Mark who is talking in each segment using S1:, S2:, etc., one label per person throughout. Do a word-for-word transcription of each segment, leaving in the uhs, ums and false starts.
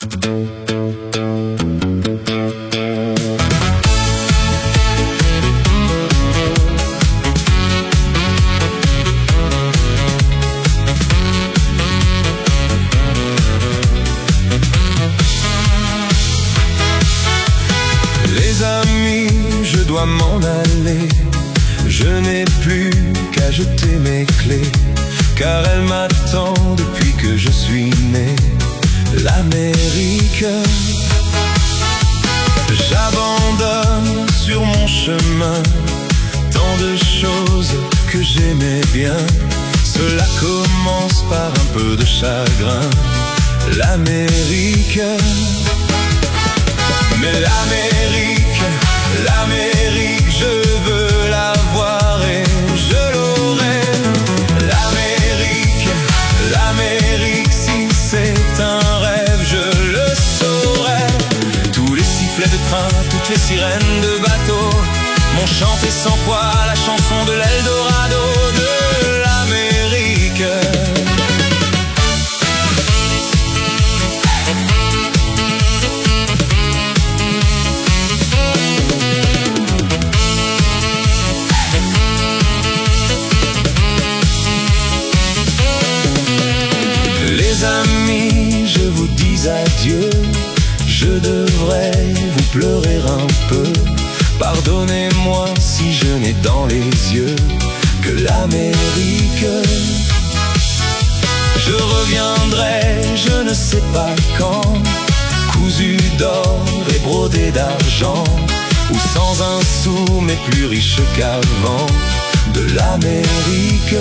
S1: Je dois m'en aller, je n'ai plus qu'à jeter mes clés, car elle m'attend depuis que je suis né. L'Amérique, j'abandonne sur mon chemin tant de choses que j'aimais bien. Cela commence par un peu de chagrin. L'Amérique, mais l'Amérique, l'Amérique, je veux la voir et je l'aurai. L'Amérique, l'Amérique, si c'est un rêve, je le saurai. Tous les sifflets de train, toutes les sirènes de bateau m'ont chanté cent fois la chanson de l'Eldorado de l'Amérique. Amis, je vous dis adieu. Je devrais vous pleurer un peu. Pardonnez-moi si je n'ai dans les yeux que l'Amérique. Je reviendrai, je ne sais pas quand, cousu d'or et brodé d'argent, ou sans un sou mais plus riche qu'avant. De l'Amérique,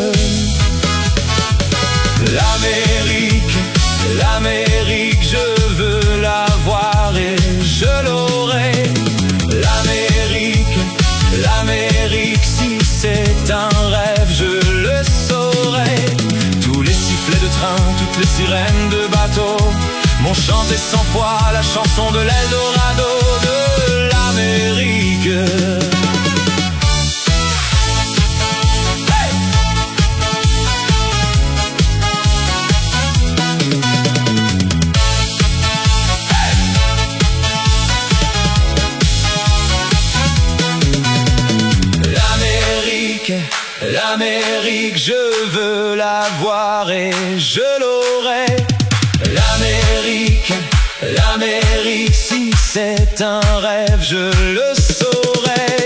S1: l'Amérique, l'Amérique, je veux la voir et je l'aurai. L'Amérique, l'Amérique, si c'est un rêve, je le saurai. Tous les sifflets de train, toutes les sirènes de bateau m'ont chanté cent fois la chanson de l'Eldorado de l'Amérique. L'Amérique, je veux la voir et je l'aurai. L'Amérique, l'Amérique, si c'est un rêve, je le saurai.